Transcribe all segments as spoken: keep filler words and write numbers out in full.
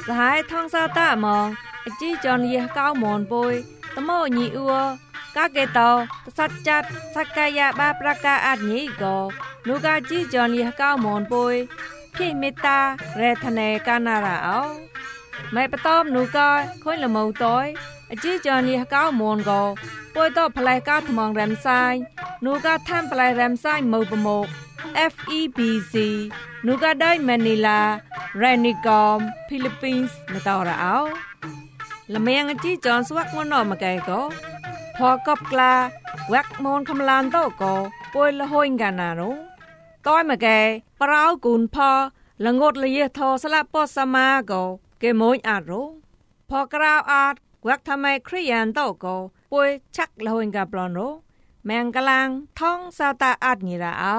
สหายท่องซาตามองจีจอนเยก้าวมอนปุยตะโมญีอัวกาเกตอสัจจัดสักกายะบาประกาอัดญีก็นูกาจีจอนเยก้าวมอนปุยพี่เมตตาเรทเนกานาราเอาไม่ปตอมนูกาค่อยละเมาต้อยจีจอนเยก้าวมอนก็ป่วยต่อพลายกาทมองแรมไซนูกาท่านพลายแรมไซเมาปมก เอฟ อี บี ซี นูกาได้แมนิลาเรนิกอมฟิลิปปินส์มาต่อระเอาละเมียงจีจอนสวักมันนอมาไกก็พอกบกลาแวกมอนคำลานโตก็ป่วยละห้อยกันนารุต้อยมาไกปราวกุนพอละงดละเยทอสละปอสมาก็เกมอยอาดรุพอกราวอาดแวกทำไมคริยันโตก็ป่วยชักละห้อยกับปลอนรุแมงกะลังท้องซาตาอาดนี่ละเอา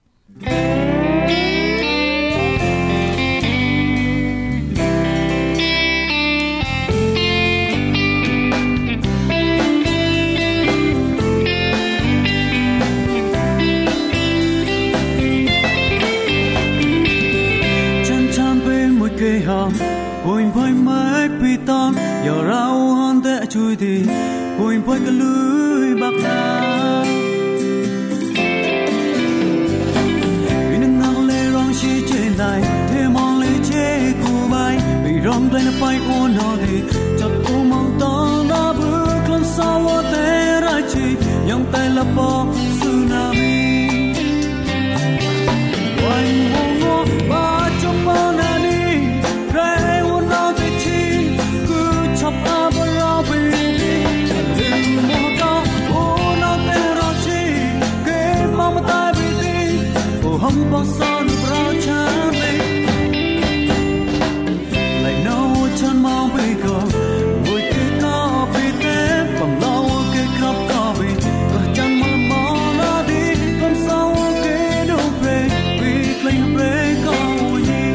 Bùi phơi mái pi tông, giờ rau hòn tệ chui đi, bùi phơi cái lưới bạc ta. Vì nâng ngang lê rong chi trên đài, thế mong lê chế cô bay, vì rong lên bay ô nó đi, chợt cô mong to đã bước lên sau ô tê ra chi, nhông tay là bó tsunami. Quanh vô ngõ ba trong bao na đi. Hông bao son bao cha mê, lại nấu chân mau bê gò, ngồi kê có bê té, bằng lâu kê khắp có bê, và chân mơ mơ la đi, con sao kê đâu về, vì lên bê có gì.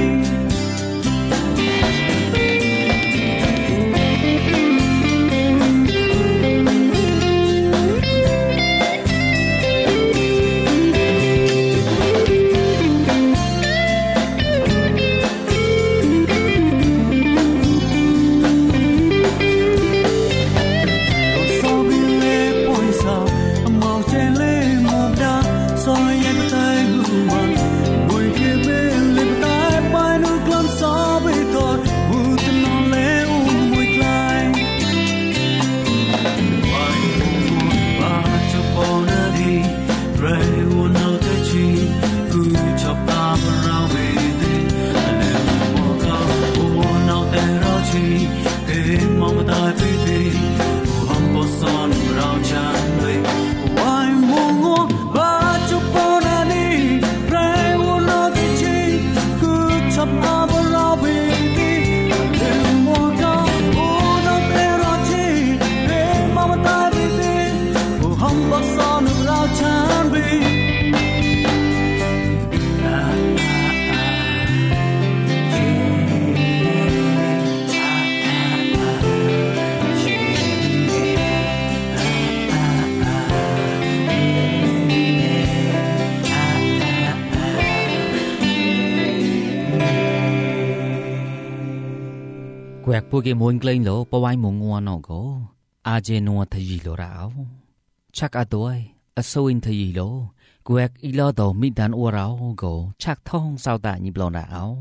Quẹt bùi cái môn lên lỗ bao ai môn ngoan nó có à dê nua thay gì lỗ ráo chắc à tôi à sâu in thay gì lỗ quẹt ý lo tổ mít đàn ua ráo gỗ chắc thông sao tạ nhịp lỗ ráo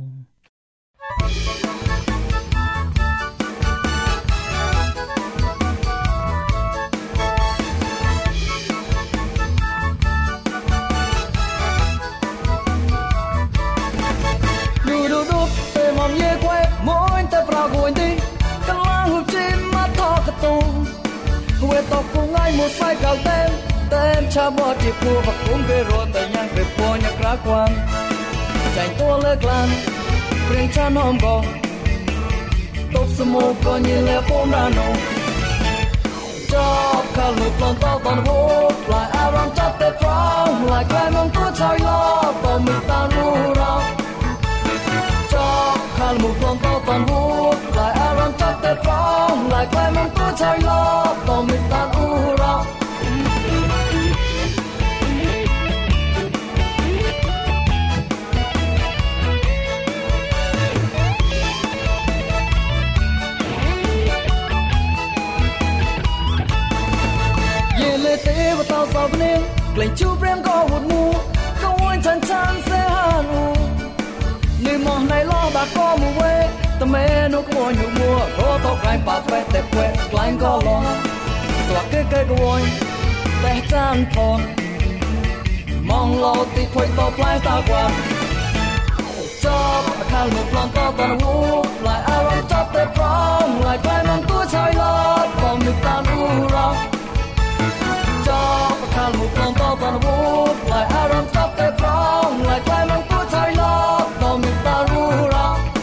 quê tộc cũng ai một sai cao tên tên cha bỏ chỉ phù và cũng về rồi tại nhang về po nhạc ra quan chạy tua lơ glan riêng cha nom gò tộc smo coi như lẽ phong đàn nô cho cả lục lon tao toàn hốt lại aram chặt tê phong lại cái mong tua chơi lo tao mình ta nu ra cho cả lục lon tao toàn hốt lại aram chặt tê phong lại cái mong tua chơi lo tao mình ta nu ra tế và tao sao nên lệnh chú prem có một mu không muốn chân chân sẽ hàn u người mong này lo bà có một quê tao mẹ nó có nhiều mùa có tao cái bà phải đẹp quê lại có lo xóa cái cái đuôiแต่จานทองมองโลติคอยต่อปลายตากว่าจอบข้างหนุปลอนต่อตอนหูหลายอารมณ์จับแต่พร้อมหลายใกล้มองตัวชายลอดก็มีตาดูเราจอบข้างหนุปลอนต่อตอนหูหลายอารมณ์จับแต่พร้อมหลายใกล้มองตัวชายลอดก็มีตาดูเรา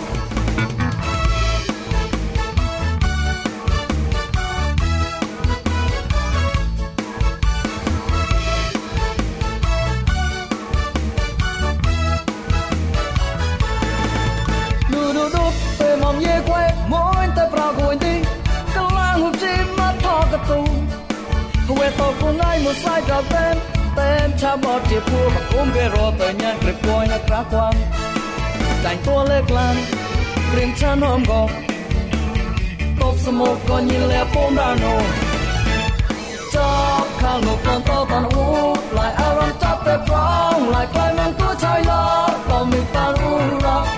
夜归mỗi tay pra của anh đi cái lang hụt chim mắt thò cái tu quê tàu cùng ai một sai trào tên tên cha bọt chia pua mà cũng ghé rồi tới nhà trực coi nhà cá quan dành tua lê lan riêng cha nôm gò tóc sầm một con nhìn lẹ bom đá nổ cho khang nụ con to toàn u lại aram chắp tay prong lại quay mang tua chai lo còn mình ta u ra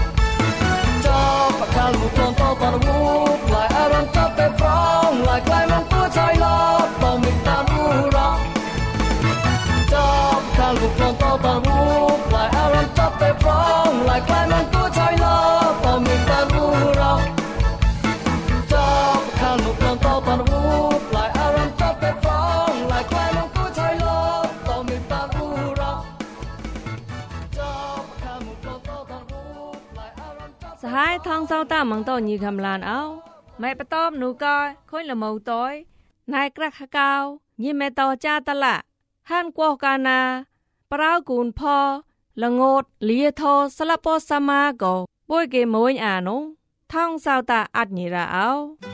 ข้าลูกตอนต่อตอนหูหลายอารมณ์จับแต่พร้อมหลายใกล้มองตัวชายลอดต้องมีตาดูรักจับข้าลูกตอนต่อตอนหูหลายอารมณ์จับแต่พร้อมหลายใกล้มองตัวชายลอดต้องมีตาดูรักจับข้าลูกตอนต่อตอนหูหลายอารมณ์จับแต่พร้อมหลายใกล้มองตัวชายลอดต้องมีตาดูรักจับข้าลูกตอนต่อตอนหูสหายทองเศร้าตามังโตยีคำลานเอาไม่ประตอบหนูกอยค่อยละเมาต้อยนายกระขะกาวยีแม่ต่อจ้าตะละหันกวกานาปราวกูนพอละงดเลียโทสลับปอสมาโกป่วยเกมวยอานุทองเศร้าตาอัดยีระเอา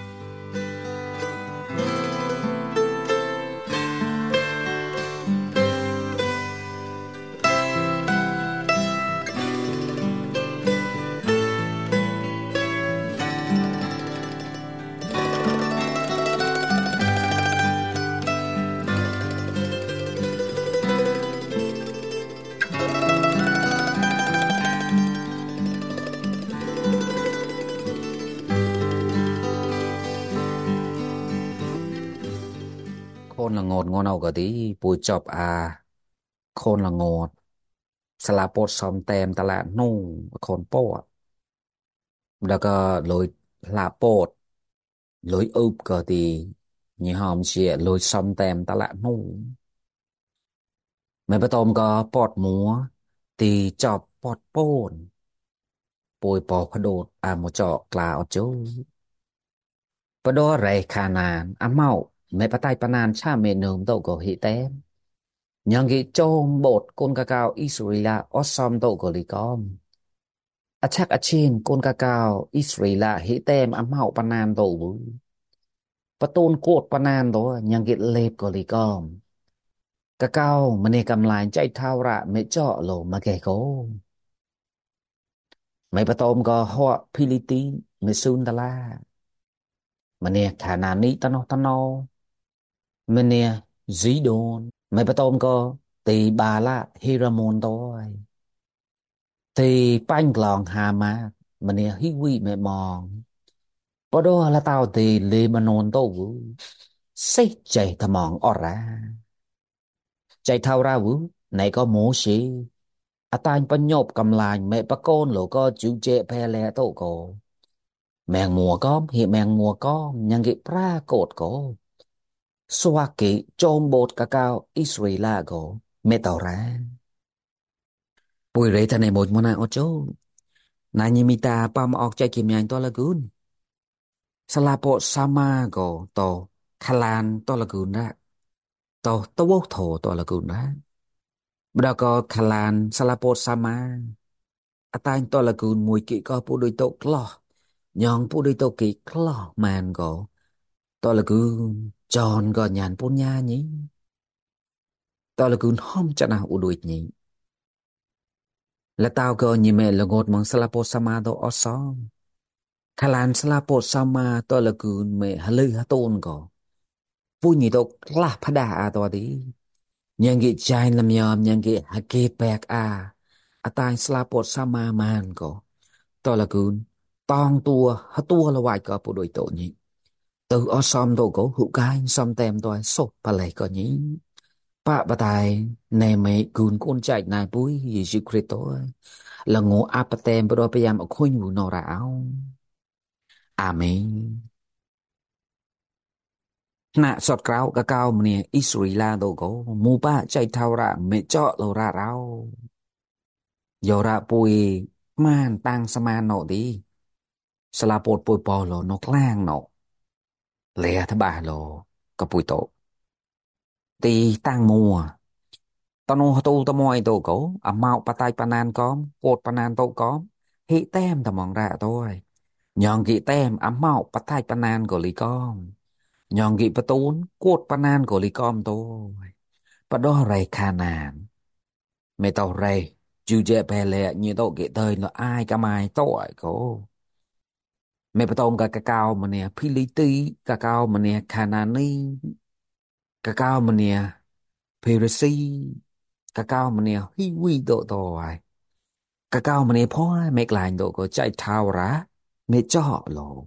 คนละงดงอนเอาก็ดีปูจอบอาคนละงดสลาปดซอมแตมตลาดนุ่งคนโป้แล้วก็ลอยลาปดลอยอุบก็ดียี่หอมเชียลอยซอมแตมตลาดนุ่งไม่ประตอมก็ปอดหมูตีจอบปอดโป้นปวยปอพะโดดอาโมเจาะกล่าวจูปะดอไรขานานอาเมาไม่ปะไตปะนานชาเมนูมโตก็ฮิเต้มยังกิโจมบทกนกะกาวอิสราเอลออซอมโตก็ลิกอมอาชักอาชินกนกะกาวอิสราเอลฮิเต้มอาเมาปะนานโตบุประตูนโกดปะนานโตยังกิเลบก็ลิกอมกะกาวมันเนกำลายใจเท่าระไม่เจาะโลมาแก่โกไม่ประตอมก็หัวพิลิตีไม่ซุนตะลามันเนี่ยฐานานี้ตะโนตะโนมันเนี่ยจีโดนไม่ประตอมก็ตีบาละเฮรามอนตัวตีปั้นกลองฮามามันเนี่ยฮิวิไม่มองพอดอละเต้าตีเลบานอนโตวูเสียใจทมองออราใจเท่าราวูไหนก็โมชีอาตายปัญญบกำลายไม่ประโกนหรือก็จูเจแพแลโตโกแมงมัวก็เห็นแมงมัวก็ยังกิปราโกดก็สวากิโจมบทกะกาวอิสราเอลก็ไม่ต่อแรงปุยเรทในหมดมนาอโจนายยิมิตาปามออกใจกิมยังตัวละกุนสลาโปซามาก็ต่อคลานตัวละกุนนะต่อตัวโถตัวละกุนนะบดาก็คลานสลาโปซามาอาตายตัวละกุนมวยกิก็ผู้โดยโตกล้อยองผู้โดยโตกิกล้อมันก็ตัวละกุนจอนก็ยานปุญญานี้ตัวละกุนห้อมจะน่าอุดวยนี้และตาวก็ยิเมลงดมังสลาโปสมาโดอซอมขลานสลาโปสมาตัวละกุนเมฮลือฮะตูนก็ vui nhị tục là phá đà à tòa tíยังกิใจลำยอมยังกิฮักเกแปกอาอาตายสลาปดสามามานก็ตอละกุนตองตัวฮัตัวละวายก็ปุโดยโตนี้từ ở xóm đồ cổ hữu cái xóm tem tôi sốt bà lại có nhí bà bà tài nè mẹ cùn con chạy này búi Giêsu Christo là ngộ áp bà tem bà đôi bà yam ở khôi nhủ nọ ráo Amen nạ sọt cáo cả cao mà nè Israel đồ cổ mù ba chạy thao ra mẹ chọ đồ ra ráo giờ ra bùi man tăng sa man nọ điสลาปดปุยปอโลนกล่างเนาะเลียทบาโลกับปุยโตตีตั้งมัวตอนนู้ตูตะมอยโตโกอ่ะเมาปะไตปะนานก้อมโกดปะนานโตก้อมฮิแต้มตะมองระตัวยองกีแต้มอ่ะเมาปะไตปะนานก็ลีก้อมยองกีประตูนโกดปะนานก็ลีก้อมโตปะดอไรคานานไม่เต่าไรจูเจเปเลnhưโตกีเตยเนาะอายกะไม้โตไอ้โก mẹ bắt tôm cả cà cao mà nè Philippi cà cao mà nè Canani cà cao mà nè Peresi cà cao mà nè Hiwi độ tổ ai cà cao mà nè phó mẹ lại độ có chạy thao rá mẹ cho họ lộ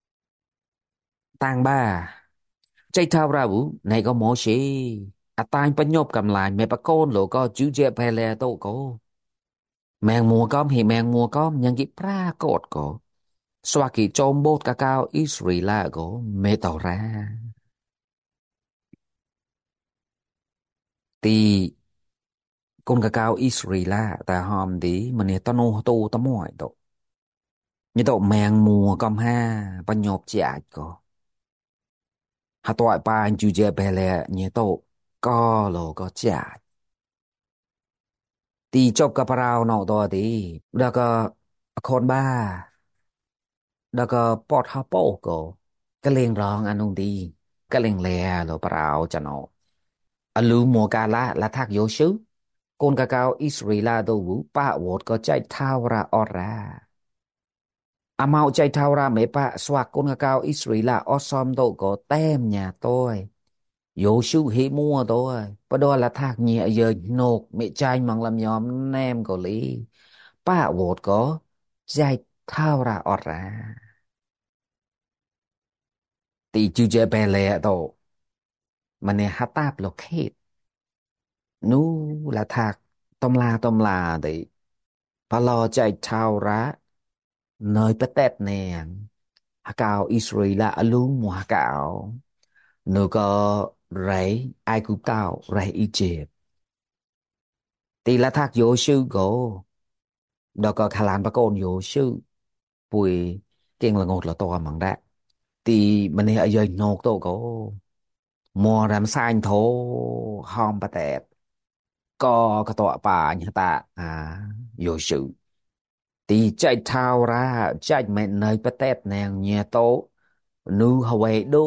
tang ba chạy thao ra vũ này có mỏ xí à tang bắt nhộp cầm lại mẹ bắt con lộ có chú dễ bè lè tổ có mèng mùa com thì mèng mùa com nhưng cái pra cột có xoa kỳ trôm bốt cà cao Israel có mẹ tàu ra thì con cà cao Israel ta hòm tí mà nè tao nô tô tao mỏi độ như độ mèng mùa com ha ba nhộp chả có hà toại ba anh chú dê bè lẹ như độ có lô có chả thì chọc cà parao nọ to tí đã có con ba đã có bọt hà bố có cái liền rong anh ông đi cái liền lẹ lô parao cho nó anh lưu mùa cà la là thác vô sứ con cà cao Israel đồ vũ ba vọt có chạy thao ra ở ra à mau chạy thao ra mấy ba xoạc con cà cao Israel ở xóm đồ có tem nhà tôi vô sứ hi mua tôi và đó là thác nhẹ giờ nột mẹ trai mong làm nhóm nem có lý ba vọt có chạy thao ra ở ra thì chú chơi bè lẹ đồ mà nè hát tạp lộc hết nu là thác tôm la tôm la thì bà lo chạy thao ra nơi bất tết nè hà cao Israel là luôn mùa hà cao nơi có rảy ai cũng cao rảy Egypt thì là thác vô sư gỗ đó có khả lan bà con vô sư bùi kiên là ngột là to mặn đã thì mình ở dưới nột tổ gỗ mùa làm sai thố hòm bà tẹt có cái tọa bà nhà ta à vô sư thì chạy thao ra chạy mẹ nơi bất tết nàng nhà tố nu hawai đu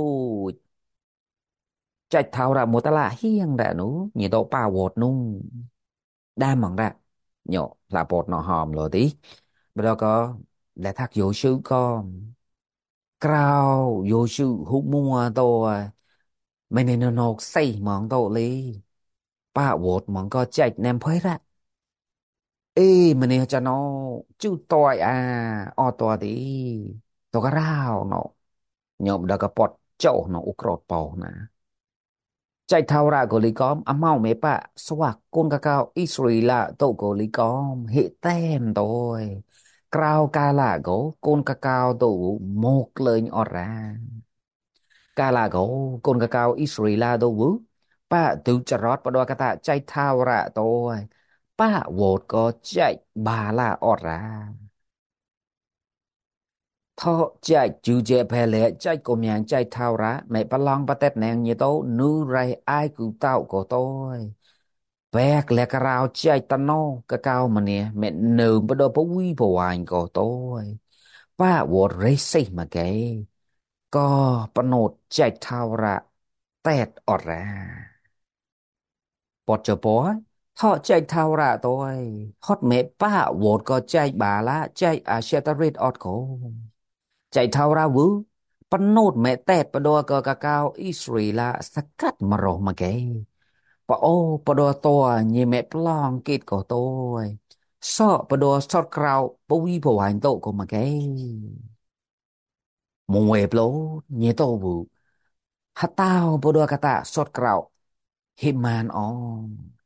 chạy thao ra một ta là hiên đã nu nhà tố ba vọt nung đa mặn ra nhỏ là bột nó hòm rồi tí bây giờ có là thác vô sư con cao vô sư hút mua tô mày nên nó nộp xây món tô lý ba vọt món có chạy nem phơi ra ê mình nè cho nó chứ tôi à o tôi tí tôi cái rau nó nhộm đã có bọt chỗ nó ục rột bò nè chạy thao ra của lý com à mau mấy bạ swak con cà cao Israel là tổ của lý com hệ tem tôi cao ca là gỗ con cà cao tổ một lời nhỏ ra ca là gỗ con cà cao Israel là tổ vũ ba từ chả rót và đôi ta chạy thao ra tôi ba vột có chạy bà là ọt ra thọ chạy chú dễ bè lệ chạy của miệng chạy thao ra mẹ bà long bà tết nàng như tố nữ rai ai cứu tạo của tôi vẹt lẹ cà rào chạy ta nô cà cao mà nè mẹ nữ bà đô bà quý bà hoành của tôi ba vột rê xây mà kê có bà nột chạy thao ra tết ọt ra bọt cho bó họ chạy thao ra tôi hót mẹ ba vột có chạy bà lá chạy à xe ta rết ọt cổ chạy thao ra vứ ปนโนดแม่แต่ปดัวก็กะกาวอิสราเอลสกัดมารอมาแกปะโอปดัวตัวยี่แม่ปลองกิดก็ตัวซอปดัวสอดกราวปวีปวายโตก็มาแกมงเวปโลยี่โตบุฮัตตาวปดัวกะตาสอดกราวฮิมานออง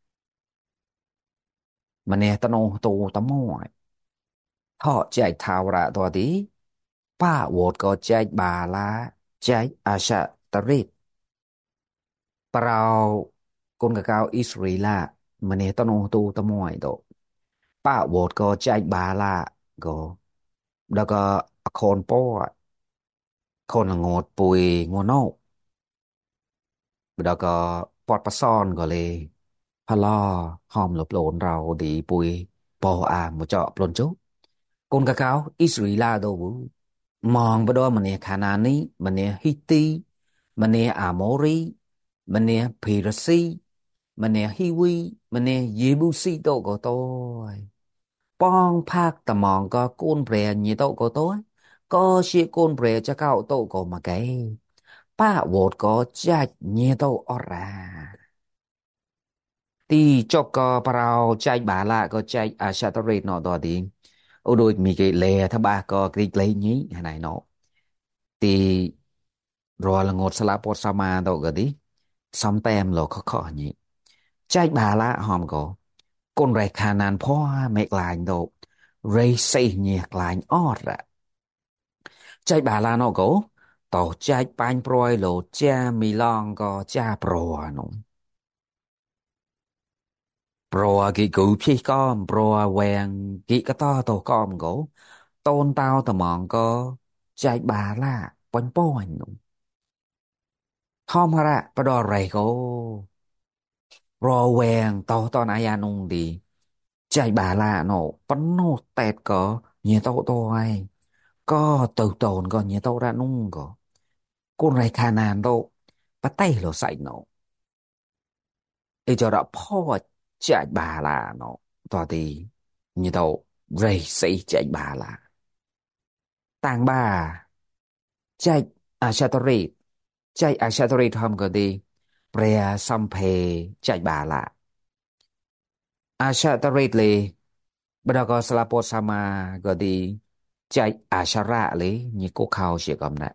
มันเนี่ยตโนตูตะมอยทอใจทาวระตัวดีป้าโหวตก็ใจบาลาใจอาชาตริดปราวคนกะกาวอิสราเอลมันเนี่ยตโนตูตะมอยโตป้าโหวตก็ใจบาลาก็แล้วก็คนป้อคนงดปุยงโนกแล้วก็ปอดประซ่อนก็เลยพะล่อหอมหลบโหลนเราดีปุยปออามมาเจาะปลนจุคนกะกาวอิสราเอลโดบุ มองไปด้วยมันเนี่ยคานานีมันเนี่ยฮิตตีมันเนี่ยอาโมรีมันเนี่ยเพรซีมันเนี่ยฮิวีมันเนี่ยเยบูซีโตก็โต้ป้องภาคตะมองก็กูนเปรย์ยี่โตก็โต้ก็เชียกูนเปรย์จะเข้าโตก็มาไกป้าโหวตก็จะยี่โตออราตีจกก็เปล่าใจบาละก็ใจอาชาตรีนอตัวดีโอ้โดยมีเกลเลทบาก็กรีกเลยนี้ไหนเนาะ ตีรอละงดสละปดสมาตกกะดิซ้ำแต้มหลอกเขาขอนี้ใจบาละหอมก็ก้นไรคานานพ่อไม่กลายโดเรย์เซียกลายออดละใจบาละเนาะก็ต่อใจปานปลอยโหลจ้ามีลองก็จ้าปลอหนุ่มปลอกี่กูพี่ก้อมปลอแหวงกี่ก็ต่อโตก้อมก็ต้นเต้าตะมองก็ใจบาละปนป้อนหนุ่ม ทอมฮะระประดอไรก็รอแวงต่อตอนอายานุงดีใจบาลาโนปนโนแตดก็เนียโตโตไอก็เติบโตนก็เนียโตระนุ่งก็กุนไรคานานโตปะไตโลใส่โนเอจระพ่อใจบาลาโนต่อดีเนียโตไรใส่ใจบาลาต่างบ้าใจอาชาตรีใจอาชาตรีทำก็ดีเปรียซัมเพใจบาลา อาชาตริดเลยบดก็สลาปดสามาก็ดีใจอาชาระเลยนี่ก็เข้าเสียกำนะ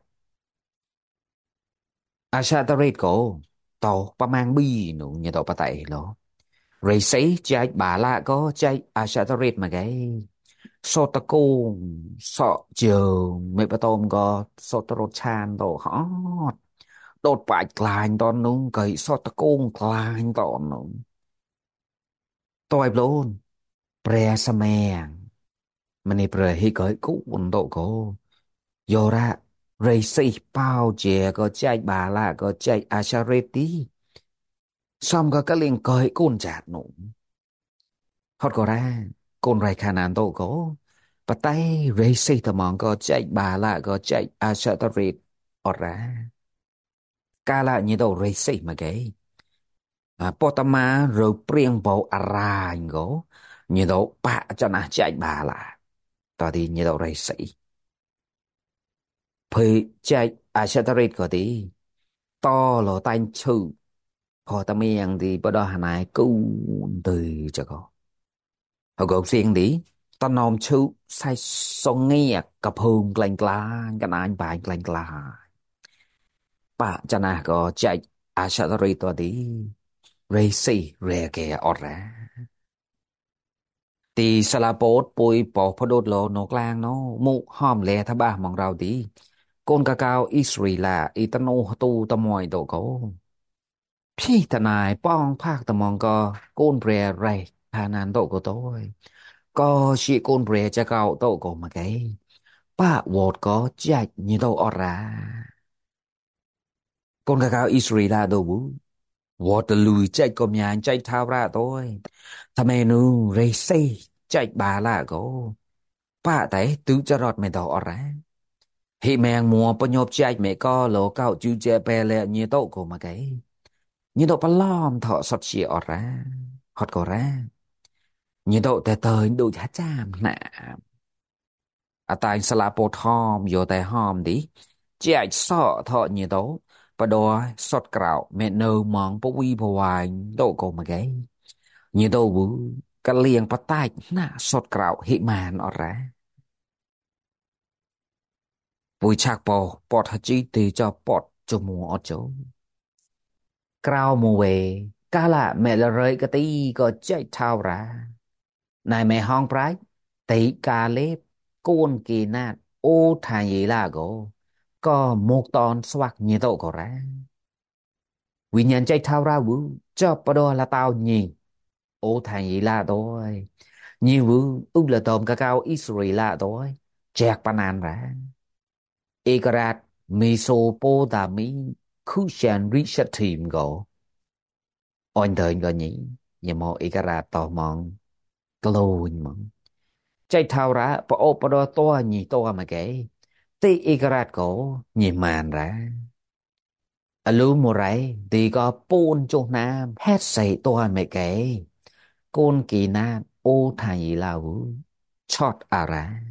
อาชาตริดก็ต่อประมาณบีหนูเนี่ยต่อปะไตเหรอเรซี่ใจบาละก็ใจอาชาตริดมาไงโซตะกุงสอเจอไม่ประตอมก็โซตรชานโตฮอดโดดปลายกลายตอนนู้นเกยโซตะกุงกลายตอนนู้นตัวไอ้โปรนแปรสแมง มันนี่เปรย์ให้ก้อยกู้นโตโกโยระเรซี่เป้าเจก็ใจบาละก็ใจอาชาเรตีซ้ำก็กะเลียงก้อยกู้นจัดหนุ่มฮอดก็แรงกู้นไรขนาดโตโกปะไตเรซี่ตะมองก็ใจบาละก็ใจอาชาตเรตออระกาละนี่โตเรซี่มาไงอ่าปอตมาเราเปรียงเบาอะไรโกนี่โตปะจะน่าใจบาละตอนนี้นี่โตเรซี่ เพใจอาชาตริดก็ดีต่อหลอตันชื่อพอตะเมียงดีปดอหานายกู้ตือจะก็เขาก็เสียงดีตอนนอมชื่อใส่ทรงเงียกกับพึงกลางกลางกันอ่านบายกลางกลางปะจะน่าก็ใจอาชาตริดตัวดีเรซี่เรเกออดแรตีสลาโปดปุยปอพอดดโลโนกลางเนาะมุห้อมแลทบ้ามองเราดีกนกะกาวอิสรีลาอิตโนตูตะมอยโตโกพี่ทนายป้องภาคตะมองก็โกนเปรไรทานานโตโกโต้ยก็ชีโกนเปรจะเกาโตโกมาไกป้าโหวตก็แจกยี่โตออรากนกะกาวอิสรีลาโดบูวอตลุยใจก็มีอันใจท้าวราโต้ยทำไมนูเรซี่ใจบาลาโกป้าแต่ตื้อจะรอดไม่ต่อออรา Hi mèng mùa bao nhiêu chạy mẹ co lỗ cao chú chè bè lẹ như tàu của mà cái như tàu bắt lom thọ sọt xì ọt ra hot cổ ra như tàuแต่เตยดูช้าจามน่ะอาตายสลาโปทอมโยแต่หอมดิ chạy sọ thọ như đó và đó sọt cào mẹ nơ mong bố vi bố vài đâu có mà gai như đâu bự cái liền bắt tay nà sọt cào hị màn ở ra vui chắc bò bọt hạt chi thì cho bọt cho mùa ở chỗ cào mùa về cá lạ mẹ là rơi cái tí có chạy thao ra này mẹ hong trái tí cà lếp côn kỳ nát ô thà gì là gỗ có một tòn xoạc như đâu có ra vì nhận chạy thao ra vú cho bà đô là tao nhì ô thà gì là tôi nhiều vú ước là tôm ca cao Israel là tôi chẹt bà nàn ra Ikarat Mesopotami Kushan Richard Team go on thời go nhỉ nhà mò Ikarat tò mòn glowing mong chạy thao ra bỏ ô bà đô to nhì to mà kể tí Ikarat cổ nhì màn ra lưu mùa rảy thì có bôn chỗ nam hết xây to mẹ kể côn kỳ nam ô thà gì là vũ chót à ra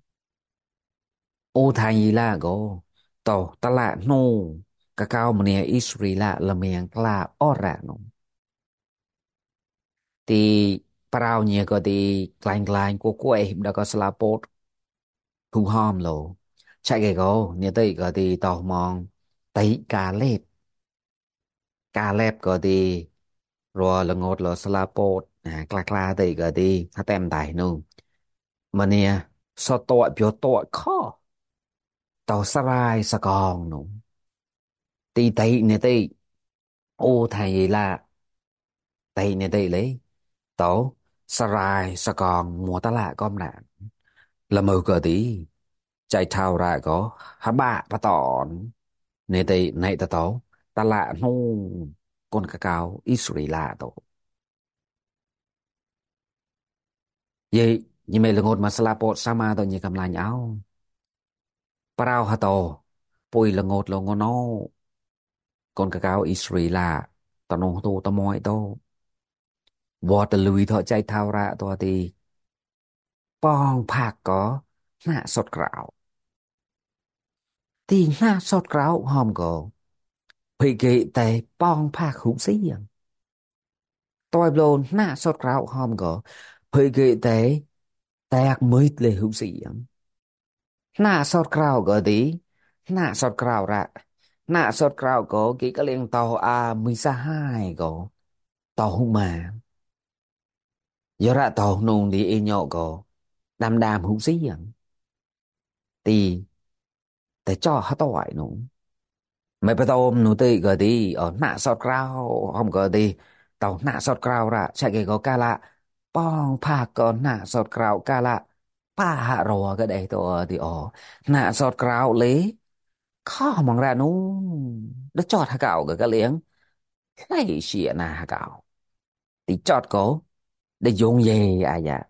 ô thà gì là go tàu ta lạ nô cả cao mà nè Israel là miệng là ở ra nô thì bao nhiêu có thì lành lành của cô em đã có slapot thu hòm lộ chạy cái go nè tới có thì tàu mong thấy cà lép cà lép có thì rồi là ngột là slapot à cla cla thì có thì他 tem tài nô mà nè sao tội biểu tội khó tàu sarai sa con nô tí tí nè tí ô thầy là tí nè tí lấy tàu sarai sa con mùa ta lạ con nạn là mơ cờ tí chạy thao ra có hả bạ bà tòn nè tí này ta tàu ta lạ nô con ca cao Israel là tổ vậy như mày là ngột mà slapot sama tôi như cầm lại nhau Parao hà tổ bùi là ngột là ngô nô con ca cao Israel là tao nông tô tao mỏi tô vọt lùi thọ chạy thao ra tôi thì bong phạc có nạ sọt gạo thì nạ sọt gạo hòm gồ bị kỵ tề bong phạc hữu sĩ tôi lồn nạ sọt gạo hòm gồ bị kỵ tề tạc mới lệ hữu sĩ nạ sọt gạo gồ tí nạ sọt gạo ra nạ sọt gạo có kỹ cái liên tàu a mười sa hai gồ tàu hung mà giờ ra tàu nung đi y nhọ gồ đam đam hữu sĩ thì để cho hắn tội nó mấy bà tôm nó tì gờ đi ở nạ sọt rau không gờ đi tàu nạ sọt rau ra chạy cái có ca lạ bong phà có nạ sọt rau ca lạ pa hạ rồi cái đấy tôi thì ở nạ sọt rau lấy khó mong ra nó nó chọt hạ cạo cái cái liếng này xịa nà hạ cạo thì chọt có để dùng gì à dạ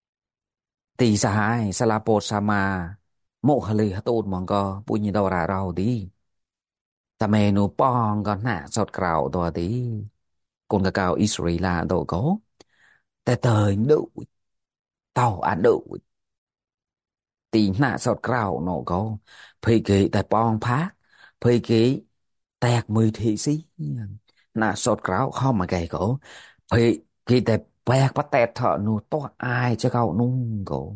thì sa hai sa la po sa ma mộ hà lì hà tốt mong có bùi nhìn đâu ra rau đi ta mê nụ bong có nạ sọt gạo tòa tí con ca cao Israel là tổ có ta thời đủ tàu ăn đủ tí nạ sọt gạo nó có phê kì ta bong phát phê kì tạc mười thị sĩ nạ sọt gạo không mà gầy có phê kì ta bạc bắt tẹt thọ nụ to ai cho cậu nung cổ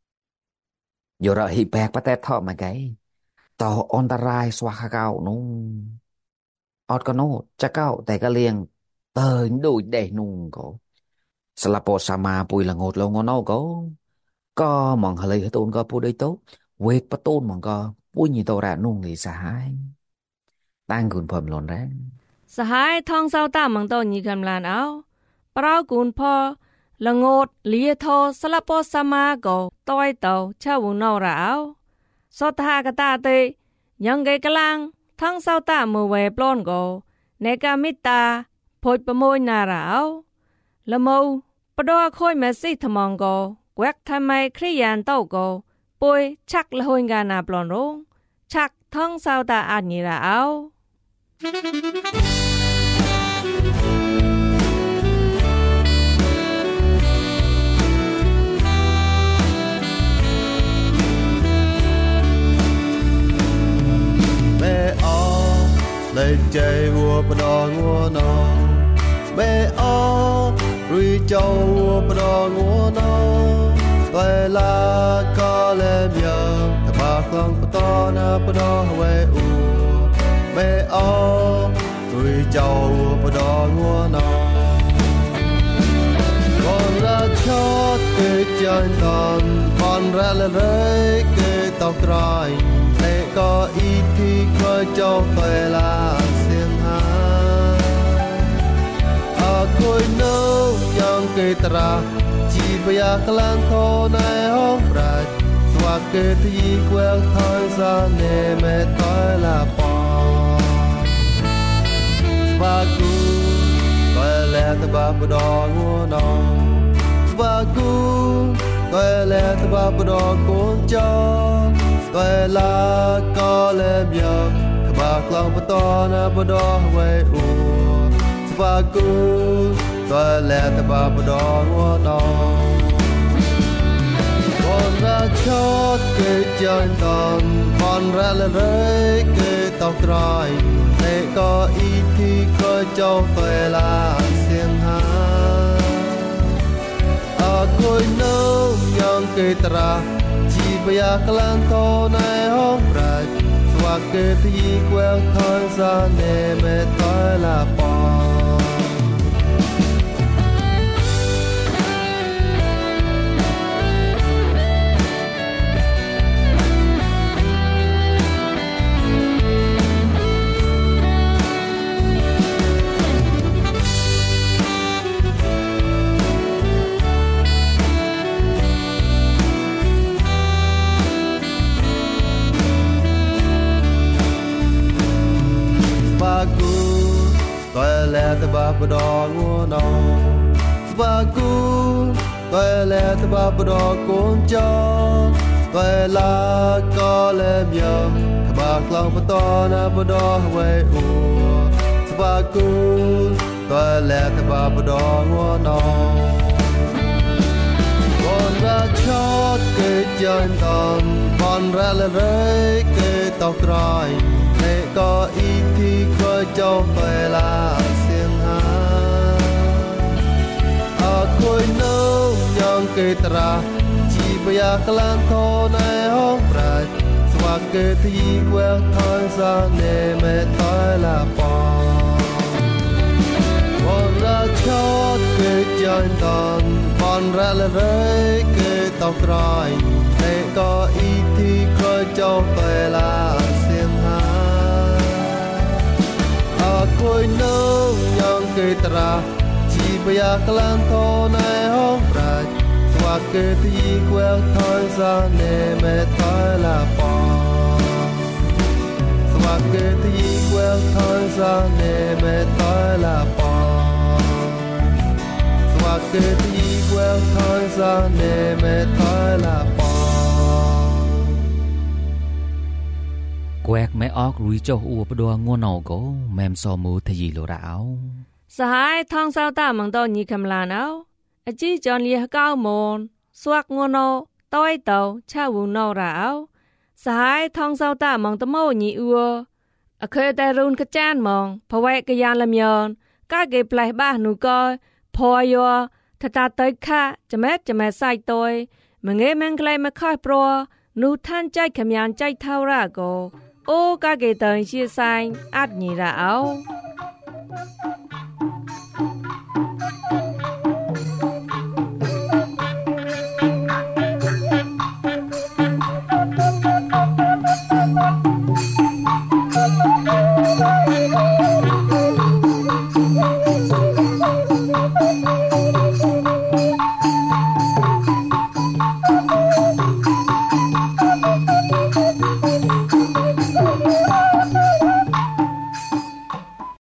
dù rồi hi bạc bắt tẹt thọ mà cái tàu on ta rai xoa khá cậu nung ọt có nốt chắc cậu tại cái liền tờ đủ để nung cổ Slapo sama bùi là ngột lâu ngon nâu cổ có mong hà lì tôn có bùi đây tốt quét bắt tôn mong có bùi nhì tàu ra nung thì xa hai đang gùn phẩm lộn ra สหายท่องเศร้าตามังตอนีกำลานเอาปราวกุนพอละงดเลียโทสลับปอสมาโกต้อยเตาชาววนอราเอาสอตหากตาเตยังไงกลังท่องเศร้าตามือเวปลอนโกในกามิตาพดประมวยนาราเอาละมูปดอคอยแมซี่ทมองโกแกวกทำไมคริยานเต้าโกปุยชักละหวยงานาปลอนรงชักท่องเศร้าตาอันนี้ราเอาเงัวนอเบอรีเจ้าปดองัวนอไปลากาเลเมียตบากลองปตอนาปดอเวอูเบอรีเจ้าปดองัวนอก่อนรักชอดเกิดจันตอนก่อนรักเลยเกิดตอกรอยแต่ก็อีที่เคยเจ้าไปลาเสียงหาอาคุยน้องยังเกิดตราจีบอยากลังโทในห้องปราดสวัสดิ์เกิดที่แควงทอยซาเนเมตอยลาปอสวัสดิ์ไปแล้วตะบาปดองหัวนองสวัสดิ์ไปแล้วตะบาปดองกุญจอไปลากาเลมยาตะบากลองปตอนาปดอไว้อูสวัสดิ์ไปแล้วตะบาปดองหัวนองก่อนรักชอดเกิดจันตอนก่อนรักเลยเกิดตอกรอยแต่ก็อีที่เคยเจ้าไปลาเสียงหาอาคุยน้องยังเกิดตราจีบอยากลังโตในห้องปราดสวัสดิ์เกิดที่แควงทอยซาเนเมตอยลาปอตะบาปดองงัวนอสบากูไปแล้วตะบาปดองกุญจอไปลากาเลมยาตะบากลองปตอนาปดอไว้อูสบากูไปแล้วตะบาปดองงัวนอก่อนรักชอดเกิดจันตอนก่อนรักเลยเกิดตอกรอยแต่ก็อีที่เคยเจ้าไปลาคุยน้องยังเกิดตราจีบอยากลังโทในห้องปราดสวัสดิ์เกิดที่แควงทอยซาเนเมตอยลาปอวันรักชอดเกิดจันตอนก่อนรักเลยเกิดตอกรอยแต่ก็อีที่เคยเจ้าไปลาเสียงหาอาคุยน้องยังเกิดตราจีบอยากลังโทในห้องปราดสวัสดิ์เกิดที่แควงทอยซาเนเมตอยลาปอสวัสดิ์เกิดที่แควงทอยซาเนเมตอยลาปอสวัสดิ์เกิดที่แควงทอยซาเนเมตอยลาปอแกวกไม่ออกรุยเจ้าอัวปดัวงัวนอโกแมมซอมูทยีโลราวสหายทองเศร้าตามังตอนีคำลาเอาอจีจอนเลียก้าวมอนสวักงโนต้อยเตาชาวูนอราวสหายทองเศร้าตามังตะโมนีอัวอเคยแต่รุนกระจานมองพะไว้กะยานลำยอนก้าเก็บไหลบ้าหนูก็พอยอทตาเตยค่ะจะแม้จะแม้ใส่ตอยมึงเอแมงไกลมาค่อยปลัวนูท่านใจขมยานใจเท่าระโกโอ้ก้าเก็บเตยเชียไซอัดนีระเอา